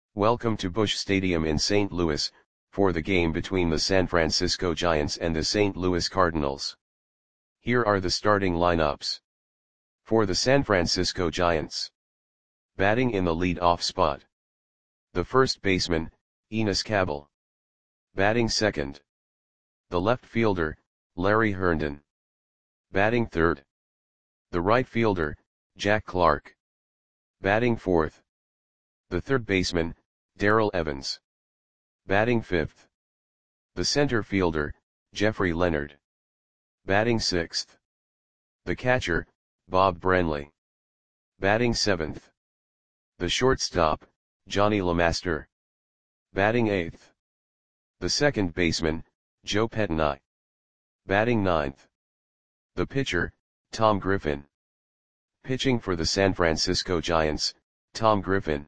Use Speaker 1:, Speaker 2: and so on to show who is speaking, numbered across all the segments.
Speaker 1: Welcome to Busch Stadium in St. Louis, for the game between the San Francisco Giants and the St. Louis Cardinals. Here are the starting lineups. For the San Francisco Giants. Batting in the lead-off spot. The first baseman, Enos Cabell. Batting second. The left fielder, Larry Herndon. Batting third. The right fielder, Jack Clark. Batting fourth. The third baseman, Darrell Evans. Batting fifth. The center fielder, Jeffrey Leonard. Batting sixth. The catcher, Bob Brenly. Batting seventh. The shortstop, Johnny LeMaster. Batting eighth. The second baseman, Joe Pettinai. Batting ninth. The pitcher, Tom Griffin. Pitching for the San Francisco Giants, Tom Griffin.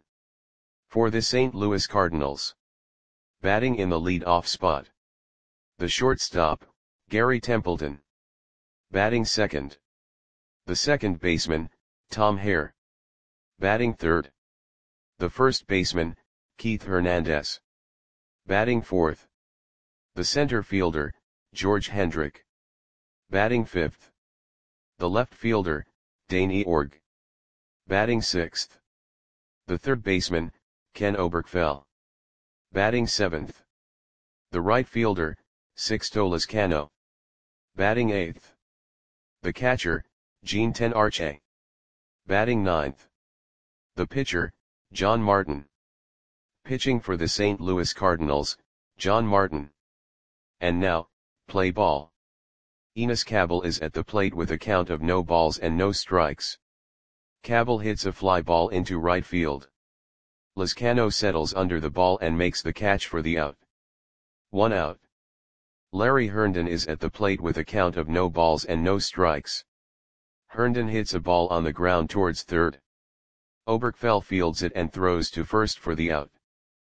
Speaker 1: For the St. Louis Cardinals. Batting in the lead-off spot. The shortstop, Gary Templeton. Batting second. The second baseman, Tom Hare. Batting third. The first baseman, Keith Hernandez. Batting fourth. The center fielder, George Hendrick. Batting fifth. The left fielder, Dane Eorg. Batting sixth. The third baseman, Ken Oberkfell. Batting seventh. The right fielder, Sixto Lezcano. Batting eighth. The catcher, Gene Tenarche. Batting ninth. The pitcher, John Martin. Pitching for the St. Louis Cardinals, John Martin. And now, play ball. Enos Cabell is at the plate with a count of no balls and no strikes. Cabell hits a fly ball into right field. Lezcano settles under the ball and makes the catch for the out. 1 out. Larry Herndon is at the plate with a count of no balls and no strikes. Herndon hits a ball on the ground towards third. Oberkfell fields it and throws to first for the out.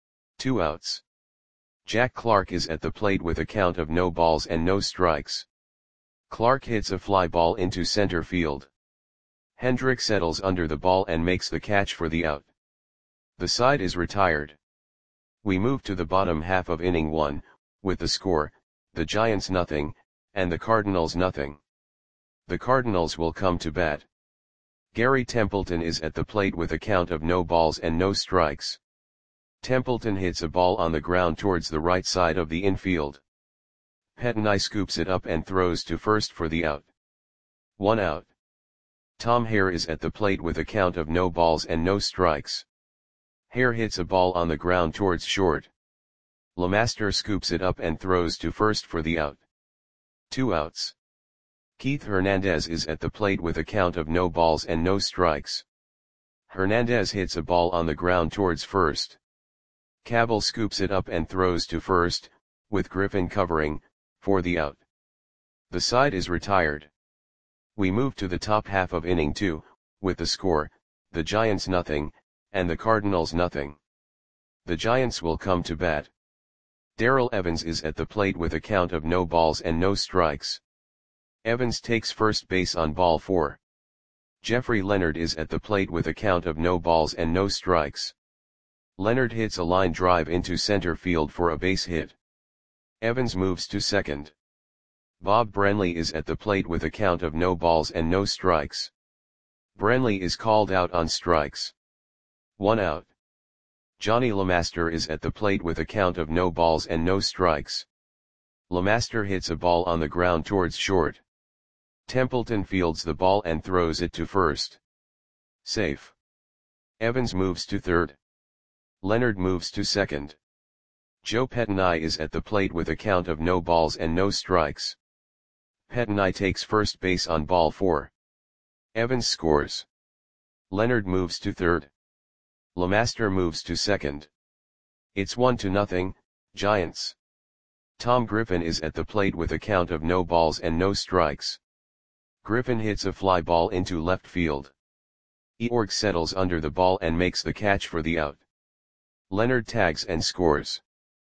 Speaker 1: 2 outs. Jack Clark is at the plate with a count of no balls and no strikes. Clark hits a fly ball into center field. Hendrick settles under the ball and makes the catch for the out. The side is retired. We move to the bottom half of inning 1, with the score, the Giants nothing, and the Cardinals nothing. The Cardinals will come to bat. Gary Templeton is at the plate with a count of no balls and no strikes. Templeton hits a ball on the ground towards the right side of the infield. Pettinai scoops it up and throws to first for the out. 1 out. Tom Hare is at the plate with a count of no balls and no strikes. Hare hits a ball on the ground towards short. LeMaster scoops it up and throws to first for the out. 2 outs. Keith Hernandez is at the plate with a count of no balls and no strikes. Hernandez hits a ball on the ground towards first. Cabell scoops it up and throws to first, with Griffin covering, for the out. The side is retired. We move to the top half of inning 2, with the score, the Giants nothing, and the Cardinals nothing. The Giants will come to bat. Darrell Evans is at the plate with a count of no balls and no strikes. Evans takes first base on ball 4. Jeffrey Leonard is at the plate with a count of no balls and no strikes. Leonard hits a line drive into center field for a base hit. Evans moves to second. Bob Brenly is at the plate with a count of no balls and no strikes. Brenly is called out on strikes. 1 out. Johnny LeMaster is at the plate with a count of no balls and no strikes. LeMaster hits a ball on the ground towards short. Templeton fields the ball and throws it to first. Safe. Evans moves to third. Leonard moves to second. Joe Pettinai is at the plate with a count of no balls and no strikes. Pettinai takes first base on ball 4. Evans scores. Leonard moves to third. LeMaster moves to second. It's 1-0, Giants. Tom Griffin is at the plate with a count of no balls and no strikes. Griffin hits a fly ball into left field. Eorg settles under the ball and makes the catch for the out. Leonard tags and scores.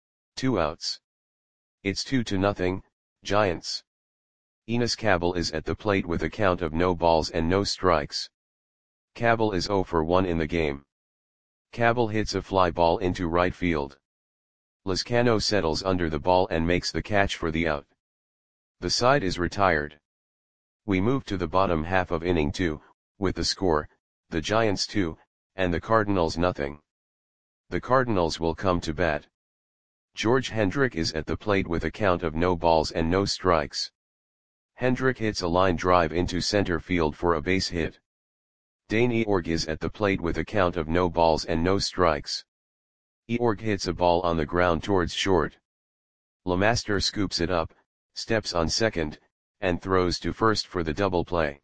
Speaker 1: 2 outs. It's 2-0, Giants. Enos Cabell is at the plate with a count of no balls and no strikes. Cabell is 0 for 1 in the game. Cabell hits a fly ball into right field. Lezcano settles under the ball and makes the catch for the out. The side is retired. We move to the bottom half of inning 2, with the score, the Giants 2, and the Cardinals nothing. The Cardinals will come to bat. George Hendrick is at the plate with a count of no balls and no strikes. Hendrick hits a line drive into center field for a base hit. Dane Eorg is at the plate with a count of no balls and no strikes. Eorg hits a ball on the ground towards short. LeMaster scoops it up, steps on second, and throws to first for the double play.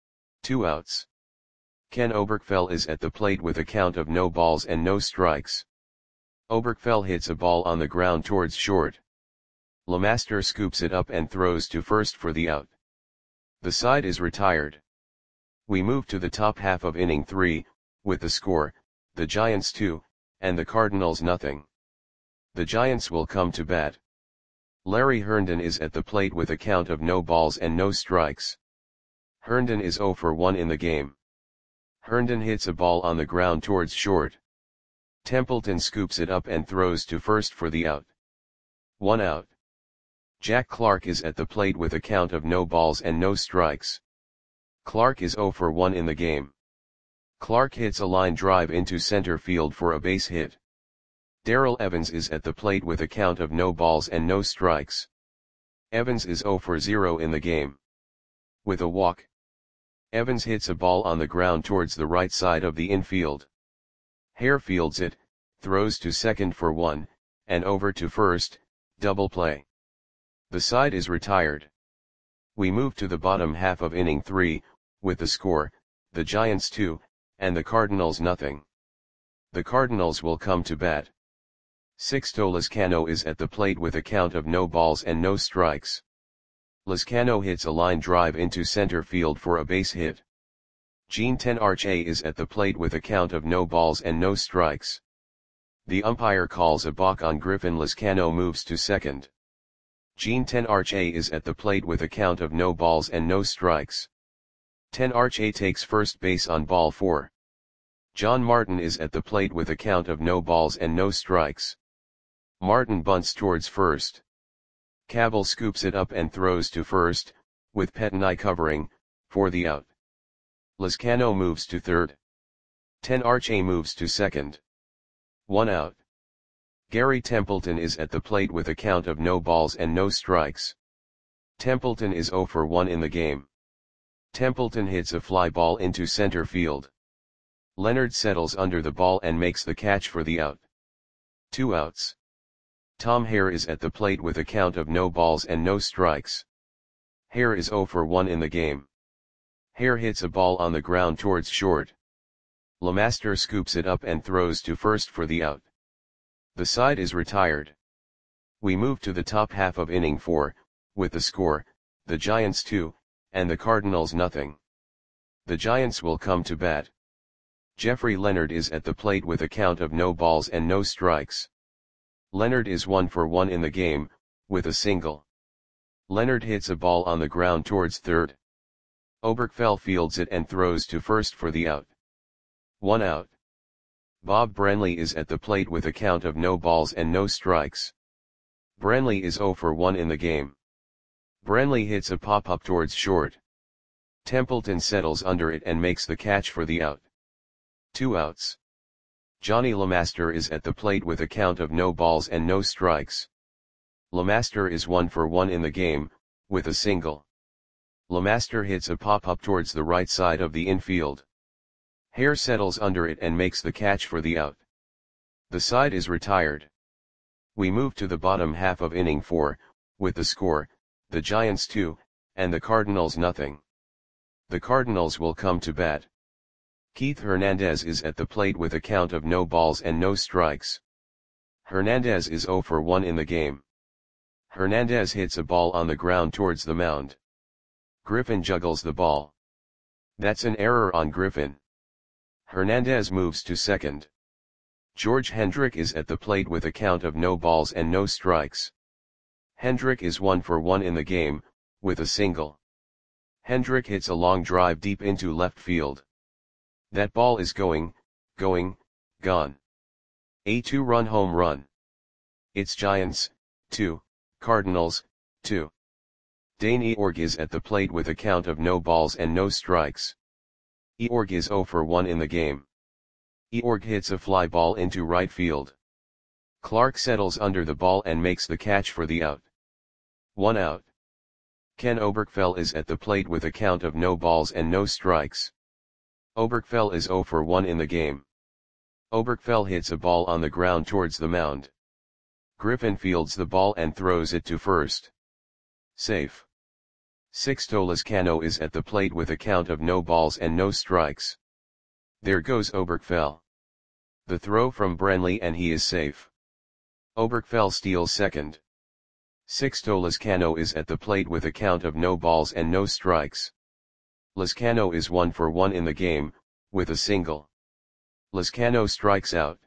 Speaker 1: 2 outs. Ken Oberkfell is at the plate with a count of no balls and no strikes. Oberkfell hits a ball on the ground towards short. LeMaster scoops it up and throws to first for the out. The side is retired. We move to the top half of inning 3, with the score, the Giants 2, and the Cardinals nothing. The Giants will come to bat. Larry Herndon is at the plate with a count of no balls and no strikes. Herndon is 0 for 1 in the game. Herndon hits a ball on the ground towards short. Templeton scoops it up and throws to first for the out. 1 out. Jack Clark is at the plate with a count of no balls and no strikes. Clark is 0 for 1 in the game. Clark hits a line drive into center field for a base hit. Darrell Evans is at the plate with a count of no balls and no strikes. Evans is 0 for 0 in the game. With a walk, Evans hits a ball on the ground towards the right side of the infield. Hare fields it, throws to second for 1, and over to first, double play. The side is retired. We move to the bottom half of inning 3, with the score, the Giants 2, and the Cardinals nothing. The Cardinals will come to bat. Sixto Lezcano is at the plate with a count of no balls and no strikes. Lezcano hits a line drive into center field for a base hit. Gene Tenarche is at the plate with a count of no balls and no strikes. The umpire calls a balk on Griffin. Lezcano moves to second. Gene Tenarche is at the plate with a count of no balls and no strikes. Tenarche takes first base on ball 4. John Martin is at the plate with a count of no balls and no strikes. Martin bunts towards first. Cabell scoops it up and throws to first, with Pettenay covering, for the out. Lezcano moves to third. Tenarche moves to second. 1 out. Gary Templeton is at the plate with a count of no balls and no strikes. Templeton is 0 for 1 in the game. Templeton hits a fly ball into center field. Leonard settles under the ball and makes the catch for the out. 2 outs. Tom Hare is at the plate with a count of no balls and no strikes. Hare is 0 for 1 in the game. Hare hits a ball on the ground towards short. LeMaster scoops it up and throws to first for the out. The side is retired. We move to the top half of inning 4, with the score, the Giants 2, and the Cardinals nothing. The Giants will come to bat. Jeffrey Leonard is at the plate with a count of no balls and no strikes. Leonard is 1 for 1 in the game, with a single. Leonard hits a ball on the ground towards third. Oberkfell fields it and throws to first for the out. 1 out. Bob Branley is at the plate with a count of no balls and no strikes. Branley is 0 for 1 in the game. Branley hits a pop-up towards short. Templeton settles under it and makes the catch for the out. 2 outs. Johnny LeMaster is at the plate with a count of no balls and no strikes. LeMaster is 1 for 1 in the game, with a single. LeMaster hits a pop-up towards the right side of the infield. Hare settles under it and makes the catch for the out. The side is retired. We move to the bottom half of inning 4, with the score, the Giants 2, and the Cardinals nothing. The Cardinals will come to bat. Keith Hernandez is at the plate with a count of no balls and no strikes. Hernandez is 0 for 1 in the game. Hernandez hits a ball on the ground towards the mound. Griffin juggles the ball. That's an error on Griffin. Hernandez moves to second. George Hendrick is at the plate with a count of no balls and no strikes. Hendrick is 1 for 1 in the game, with a single. Hendrick hits a long drive deep into left field. That ball is going, gone. A 2-run home run. It's Giants, 2, Cardinals, 2. Dane Eorg is at the plate with a count of no balls and no strikes. Eorg is 0 for 1 in the game. Eorg hits a fly ball into right field. Clark settles under the ball and makes the catch for the out. 1 out. Ken Oberkfell is at the plate with a count of no balls and no strikes. Oberkfell is 0 for 1 in the game. Oberkfell hits a ball on the ground towards the mound. Griffin fields the ball and throws it to first. Safe. Sixto Lezcano is at the plate with a count of no balls and no strikes. There goes Oberkfell. The throw from Brantley and he is safe. Oberkfell steals second. Sixto Lezcano is at the plate with a count of no balls and no strikes. Lezcano is 1 for 1 in the game, with a single. Lezcano strikes out.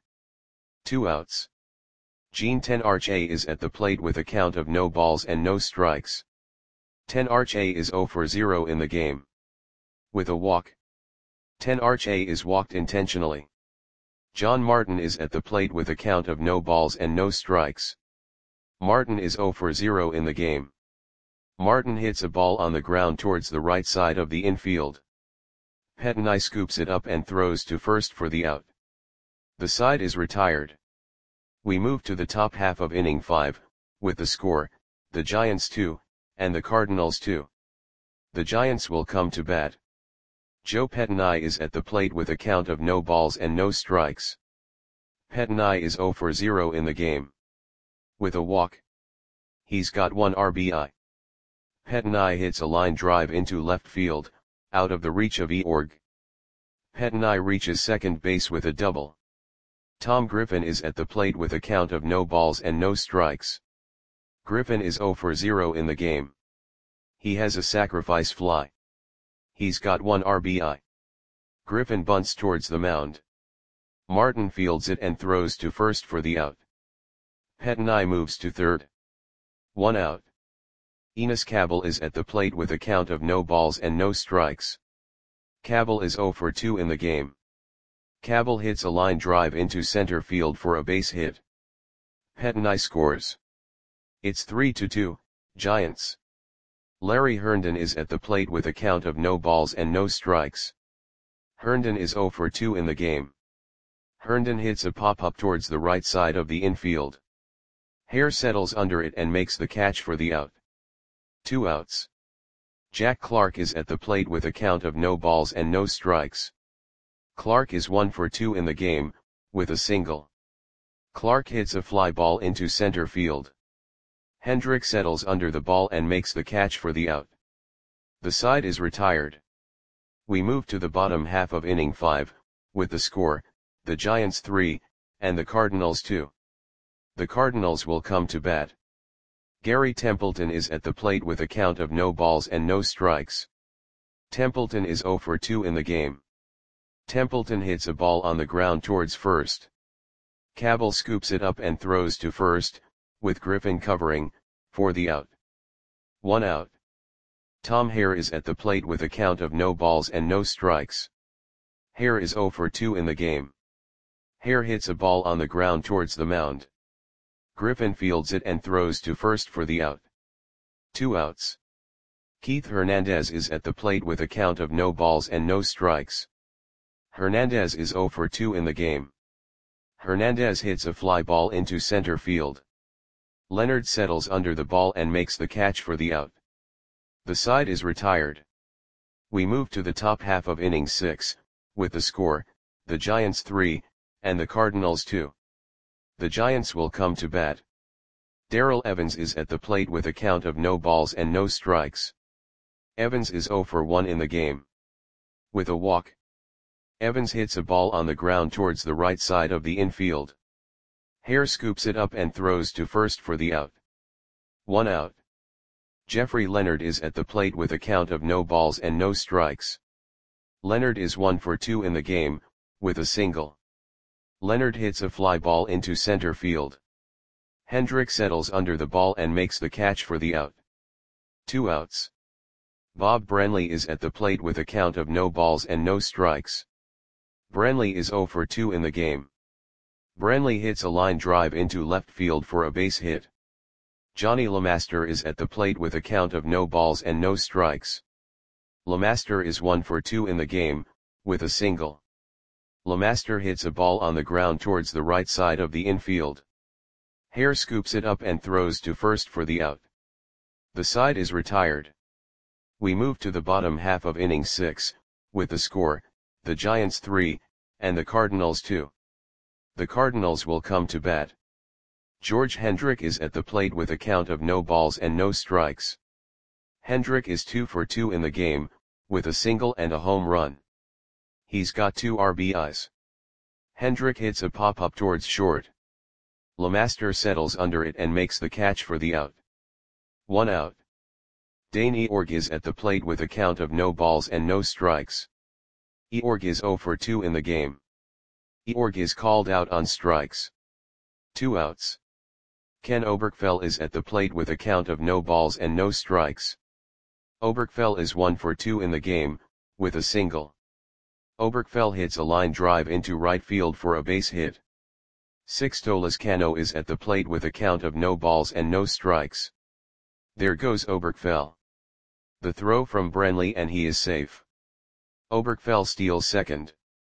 Speaker 1: 2 outs. Gene Tenarche is at the plate with a count of no balls and no strikes. Tenarche is 0 for 0 in the game. With a walk. Tenarche is walked intentionally. John Martin is at the plate with a count of no balls and no strikes. Martin is 0 for 0 in the game. Martin hits a ball on the ground towards the right side of the infield. Pettenai scoops it up and throws to first for the out. The side is retired. We move to the top half of inning 5, with the score, the Giants 2, and the Cardinals 2. The Giants will come to bat. Joe Pettenai is at the plate with a count of no balls and no strikes. Pettenai is 0 for 0 in the game. With a walk. He's got 1 RBI. Pettenai hits a line drive into left field, out of the reach of Eorg. Pettenai reaches second base with a double. Tom Griffin is at the plate with a count of no balls and no strikes. Griffin is 0 for 0 in the game. He has a sacrifice fly. He's got 1 RBI. Griffin bunts towards the mound. Martin fields it and throws to first for the out. Pettenai moves to third. 1 out. Enos Cabell is at the plate with a count of no balls and no strikes. Cabell is 0 for 2 in the game. Cabell hits a line drive into center field for a base hit. Pettenai scores. It's 3-2, Giants. Larry Herndon is at the plate with a count of no balls and no strikes. Herndon is 0 for 2 in the game. Herndon hits a pop-up towards the right side of the infield. Hare settles under it and makes the catch for the out. 2 outs. Jack Clark is at the plate with a count of no balls and no strikes. Clark is 1 for 2 in the game, with a single. Clark hits a fly ball into center field. Hendrick settles under the ball and makes the catch for the out. The side is retired. We move to the bottom half of inning 5, with the score, the Giants 3, and the Cardinals 2. The Cardinals will come to bat. Gary Templeton is at the plate with a count of no balls and no strikes. Templeton is 0 for 2 in the game. Templeton hits a ball on the ground towards first. Cabell scoops it up and throws to first, with Griffin covering, for the out. 1 out. Tom Hare is at the plate with a count of no balls and no strikes. Hare is 0 for 2 in the game. Hare hits a ball on the ground towards the mound. Griffin fields it and throws to first for the out. 2 outs. Keith Hernandez is at the plate with a count of no balls and no strikes. Hernandez is 0 for 2 in the game. Hernandez hits a fly ball into center field. Leonard settles under the ball and makes the catch for the out. The side is retired. We move to the top half of inning 6, with the score, the Giants 3, and the Cardinals 2. The Giants will come to bat. Darrell Evans is at the plate with a count of no balls and no strikes. Evans is 0 for 1 in the game. With a walk. Evans hits a ball on the ground towards the right side of the infield. Hare scoops it up and throws to first for the out. 1 out. Jeffrey Leonard is at the plate with a count of no balls and no strikes. Leonard is 1 for 2 in the game, with a single. Leonard hits a fly ball into center field. Hendrick settles under the ball and makes the catch for the out. 2 outs. Bob Brantley is at the plate with a count of no balls and no strikes. Brantley is 0 for 2 in the game. Branley hits a line drive into left field for a base hit. Johnny LeMaster is at the plate with a count of no balls and no strikes. LeMaster is 1 for 2 in the game, with a single. LeMaster hits a ball on the ground towards the right side of the infield. Hare scoops it up and throws to first for the out. The side is retired. We move to the bottom half of inning 6, with the score, the Giants 3, and the Cardinals 2. The Cardinals will come to bat. George Hendrick is at the plate with a count of no balls and no strikes. Hendrick is 2 for 2 in the game, with a single and a home run. He's got 2 RBIs. Hendrick hits a pop-up towards short. LeMaster settles under it and makes the catch for the out. 1 out. Dane Eorg is at the plate with a count of no balls and no strikes. Eorg is 0 for 2 in the game. Eorg is called out on strikes. 2 outs. Ken Oberkfell is at the plate with a count of no balls and no strikes. Oberkfell is 1 for 2 in the game, with a single. Oberkfell hits a line drive into right field for a base hit. Sixto Lezcano is at the plate with a count of no balls and no strikes. There goes Oberkfell. The throw from Branley and he is safe. Oberkfell steals second.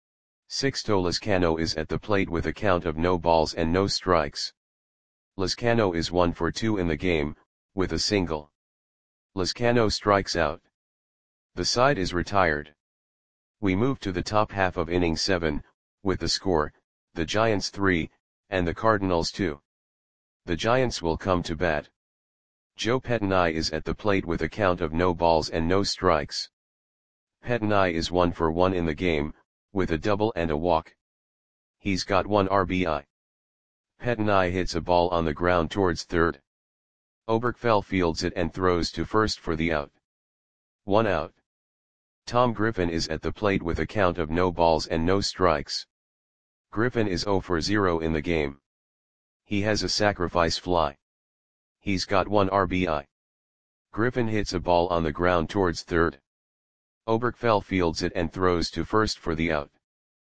Speaker 1: Sixto Lezcano is at the plate with a count of no balls and no strikes. Lezcano is 1 for 2 in the game, with a single. Lezcano strikes out. The side is retired. We move to the top half of inning 7, with the score, the Giants 3, and the Cardinals 2. The Giants will come to bat. Joe Pettinai is at the plate with a count of no balls and no strikes. Pettinai is 1 for 1 in the game, with a double and a walk. He's got 1 RBI. Pettinai hits a ball on the ground towards third. Oberkfell fields it and throws to first for the out. 1 out. Tom Griffin is at the plate with a count of no balls and no strikes. Griffin is 0 for 0 in the game. He has a sacrifice fly. He's got 1 RBI. Griffin hits a ball on the ground towards third. Oberkfell fields it and throws to first for the out.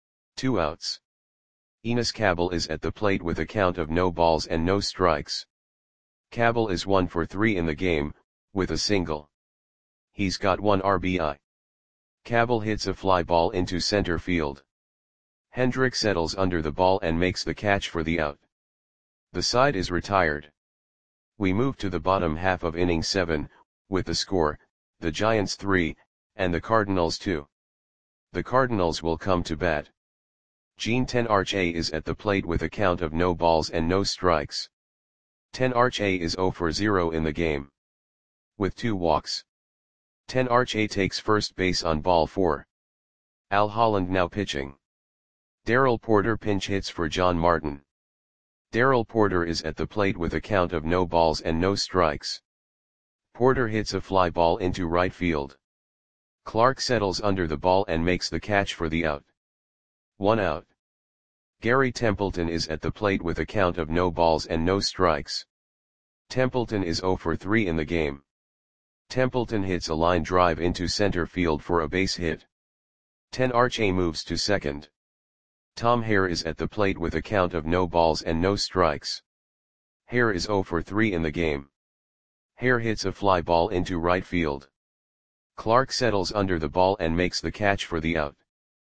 Speaker 1: 2 outs. Enos Cabell is at the plate with a count of no balls and no strikes. Cabell is 1 for 3 in the game, with a single. He's got 1 RBI. Cabell hits a fly ball into center field. Hendrick settles under the ball and makes the catch for the out. The side is retired. We move to the bottom half of inning 7, with the score, the Giants 3, and the Cardinals 2. The Cardinals will come to bat. Gene Tenarche is at the plate with a count of no balls and no strikes. Tenarche is 0 for 0 in the game. With 2 walks. Tenarche takes first base on ball 4. Al Holland now pitching. Darrell Porter pinch hits for John Martin. Darrell Porter is at the plate with a count of no balls and no strikes. Porter hits a fly ball into right field. Clark settles under the ball and makes the catch for the out. 1 out. Gary Templeton is at the plate with a count of no balls and no strikes. Templeton is 0 for 3 in the game. Templeton hits a line drive into center field for a base hit. Tenarche moves to second. Tom Hare is at the plate with a count of no balls and no strikes. Hare is 0 for 3 in the game. Hare hits a fly ball into right field. Clark settles under the ball and makes the catch for the out.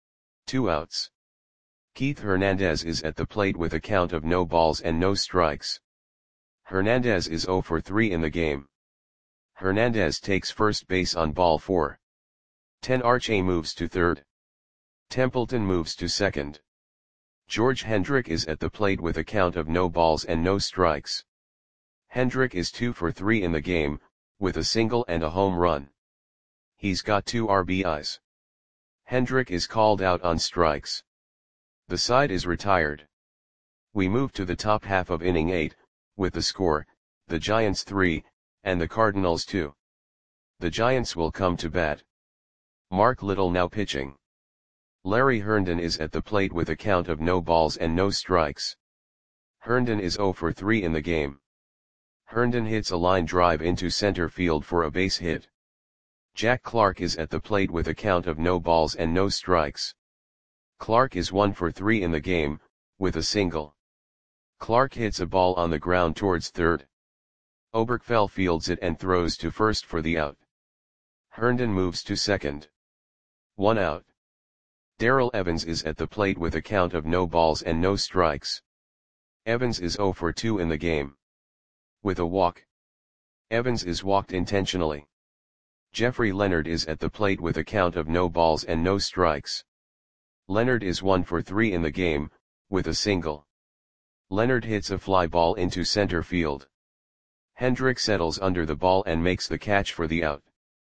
Speaker 1: 2 outs. Keith Hernandez is at the plate with a count of no balls and no strikes. Hernandez is 0 for 3 in the game. Hernandez takes first base on ball 4. Tenarche moves to third. Templeton moves to second. George Hendrick is at the plate with a count of no balls and no strikes. Hendrick is 2 for 3 in the game, with a single and a home run. He's got 2 RBIs. Hendrick is called out on strikes. The side is retired. We move to the top half of inning 8, with the score, the Giants 3, and the Cardinals 2. The Giants will come to bat. Mark Little now pitching. Larry Herndon is at the plate with a count of no balls and no strikes. Herndon is 0 for 3 in the game. Herndon hits a line drive into center field for a base hit. Jack Clark is at the plate with a count of no balls and no strikes. Clark is 1 for 3 in the game, with a single. Clark hits a ball on the ground towards third. Oberkfell fields it and throws to first for the out. Herndon moves to second. 1 out. Darrell Evans is at the plate with a count of no balls and no strikes. Evans is 0 for 2 in the game. With a walk. Evans is walked intentionally. Jeffrey Leonard is at the plate with a count of no balls and no strikes. Leonard is 1 for 3 in the game, with a single. Leonard hits a fly ball into center field. Hendrick settles under the ball and makes the catch for the out.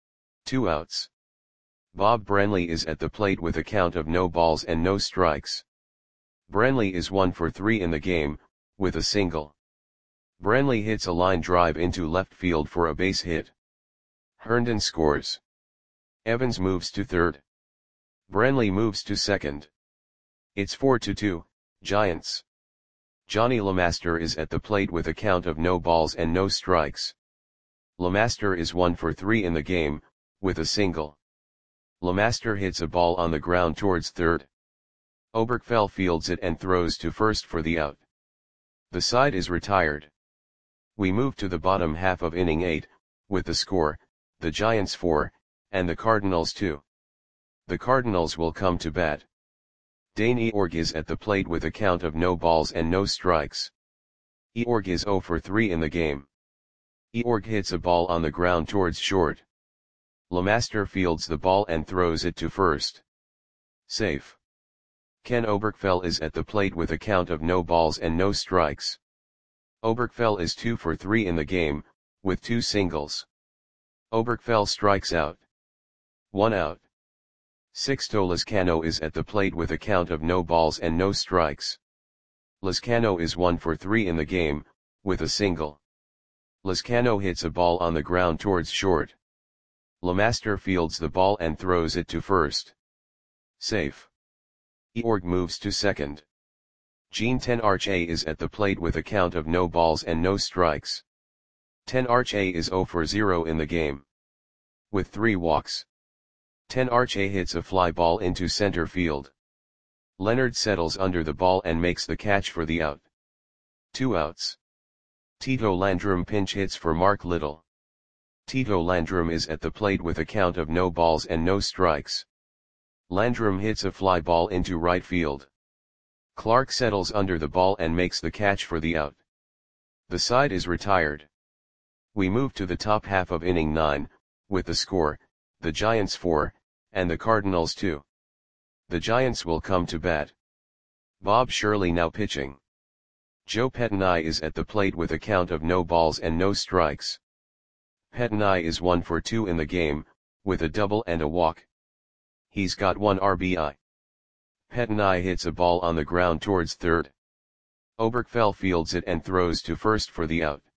Speaker 1: 2 outs. Bob Branley is at the plate with a count of no balls and no strikes. Branley is 1 for 3 in the game, with a single. Branley hits a line drive into left field for a base hit. Herndon scores. Evans moves to third. Branley moves to second. It's 4-2, Giants. Johnny LeMaster is at the plate with a count of no balls and no strikes. LeMaster is 1 for 3 in the game, with a single. LeMaster hits a ball on the ground towards third. Oberkfell fields it and throws to first for the out. The side is retired. We move to the bottom half of inning 8, with the score, the Giants 4, and the Cardinals 2. The Cardinals will come to bat. Dane Eorg is at the plate with a count of no balls and no strikes. Eorg is 0 for 3 in the game. Eorg hits a ball on the ground towards short. LeMaster fields the ball and throws it to first. Safe. Ken Oberkfell is at the plate with a count of no balls and no strikes. Oberkfell is 2 for 3 in the game, with 2 singles. Oberkfell strikes out. 1 out. Sixto Lizcano is at the plate with a count of no balls and no strikes. Lizcano is 1 for 3 in the game, with a single. Lizcano hits a ball on the ground towards short. LeMaster fields the ball and throws it to first. Safe. Eorg moves to second. Gene Tenarche is at the plate with a count of no balls and no strikes. Tenarche is 0 for 0 in the game. With 3 walks. Tenarche hits a fly ball into center field. Leonard settles under the ball and makes the catch for the out. 2 outs. Tito Landrum pinch hits for Mark Little. Tito Landrum is at the plate with a count of no balls and no strikes. Landrum hits a fly ball into right field. Clark settles under the ball and makes the catch for the out. The side is retired. We move to the top half of inning 9, with the score, the Giants 4, and the Cardinals 2. The Giants will come to bat. Bob Shirley now pitching. Joe Pettinai is at the plate with a count of no balls and no strikes. Pettinai is 1 for 2 in the game, with a double and a walk. He's got 1 RBI. Pettinai hits a ball on the ground towards third. Oberkfell fields it and throws to first for the out.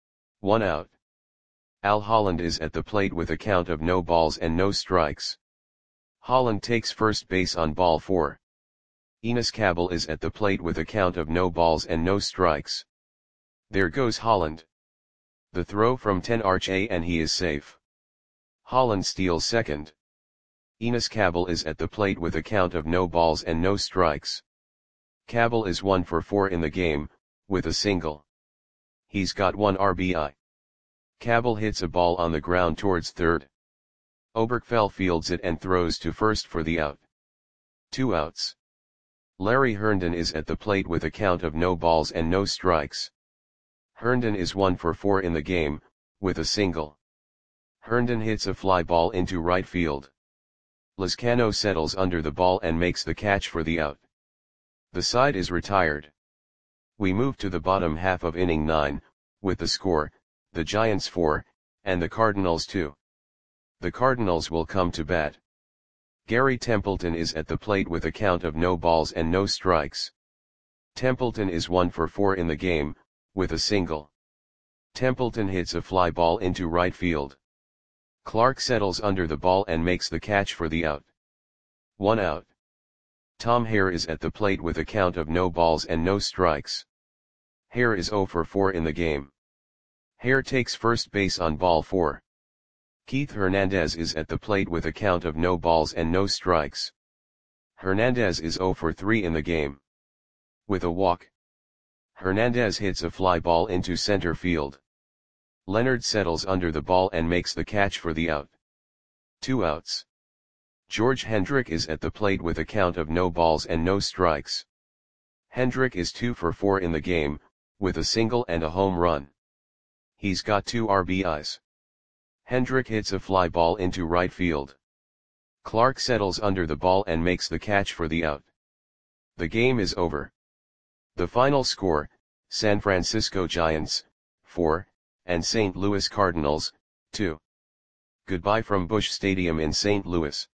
Speaker 1: 1 out. Al Holland is at the plate with a count of no balls and no strikes. Holland takes first base on ball 4. Enos Cabell is at the plate with a count of no balls and no strikes. There goes Holland. The throw from Tenarche and he is safe. Holland steals second. Enos Cabell is at the plate with a count of no balls and no strikes. Cabell is 1 for 4 in the game, with a single. He's got 1 RBI. Cabell hits a ball on the ground towards third. Oberkfell fields it and throws to first for the out. 2 outs. Larry Herndon is at the plate with a count of no balls and no strikes. Herndon is 1 for 4 in the game, with a single. Herndon hits a fly ball into right field. Lizcano settles under the ball and makes the catch for the out. The side is retired. We move to the bottom half of inning 9, with the score, the Giants 4, and the Cardinals 2. The Cardinals will come to bat. Gary Templeton is at the plate with a count of no balls and no strikes. Templeton is 1 for 4 in the game, with a single. Templeton hits a fly ball into right field. Clark settles under the ball and makes the catch for the out. 1 out. Tom Hare is at the plate with a count of no balls and no strikes. Hare is 0 for 4 in the game. Hare takes first base on ball 4. Keith Hernandez is at the plate with a count of no balls and no strikes. Hernandez is 0 for 3 in the game. With a walk. Hernandez hits a fly ball into center field. Leonard settles under the ball and makes the catch for the out. 2 outs. George Hendrick is at the plate with a count of no balls and no strikes. Hendrick is 2 for 4 in the game, with a single and a home run. He's got 2 RBIs. Hendrick hits a fly ball into right field. Clark settles under the ball and makes the catch for the out. The game is over. The final score, San Francisco Giants, 4, and St. Louis Cardinals, 2. Goodbye from Busch Stadium in St. Louis.